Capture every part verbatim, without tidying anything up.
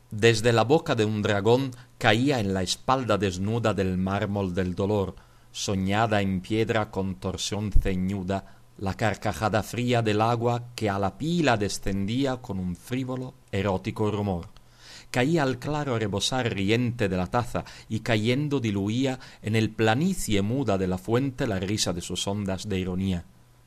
Desde la boca de un dragón caía en la espalda desnuda del mármol del dolor, soñada en piedra con torsión ceñuda, la carcajada fría del agua que a la pila descendía con un frívolo, erótico rumor. Caía al claro rebosar riente de la taza y cayendo diluía en el planicie muda de la fuente la risa de sus ondas de ironía.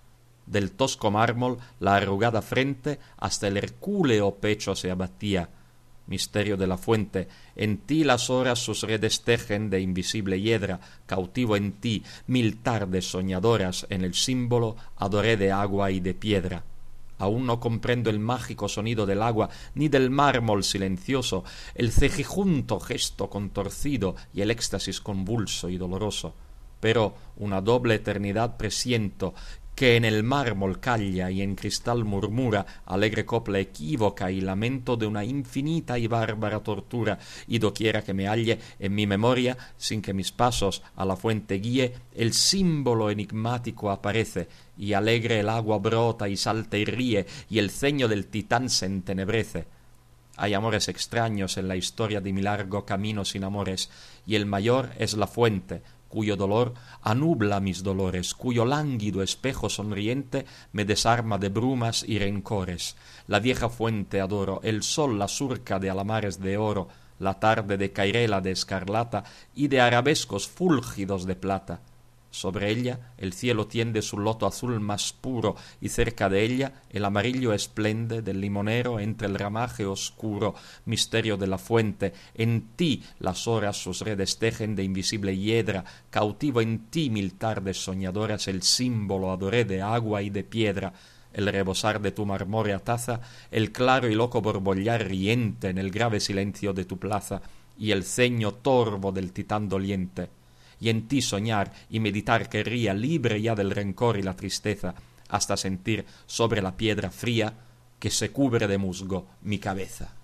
Del tosco mármol la arrugada frente hasta el hercúleo pecho se abatía. Misterio de la fuente, en ti las horas sus redes tejen de invisible hiedra, cautivo en ti, mil tardes soñadoras en el símbolo adoré de agua y de piedra. Aún no comprendo el mágico sonido del agua, ni del mármol silencioso, el cejijunto gesto contorcido y el éxtasis convulso y doloroso. Pero una doble eternidad presiento, que en el mármol calla y en cristal murmura alegre copla equívoca y lamento de una infinita y bárbara tortura, y doquiera que me halle en mi memoria, sin que mis pasos a la fuente guíe, el símbolo enigmático aparece, y alegre el agua brota y salta y ríe, y el ceño del titán se entenebrece. Hay amores extraños en la historia de mi largo camino sin amores, y el mayor es la fuente, cuyo dolor anubla mis dolores, cuyo lánguido espejo sonriente me desarma de brumas y rencores. La vieja fuente adoro, el sol la surca de alamares de oro, la tarde de cairela de escarlata y de arabescos fúlgidos de plata. Sobre ella el cielo tiende su loto azul más puro, y cerca de ella el amarillo esplende del limonero entre el ramaje oscuro. Misterio de la fuente, en ti las horas sus redes tejen de invisible hiedra, cautivo en ti mil tardes soñadoras, el símbolo adoré de agua y de piedra. El rebosar de tu marmórea taza, el claro y loco borbollar riente en el grave silencio de tu plaza, y el ceño torvo del titán doliente. Y en ti soñar y meditar querría, libre ya del rencor y la tristeza, hasta sentir sobre la piedra fría que se cubre de musgo mi cabeza.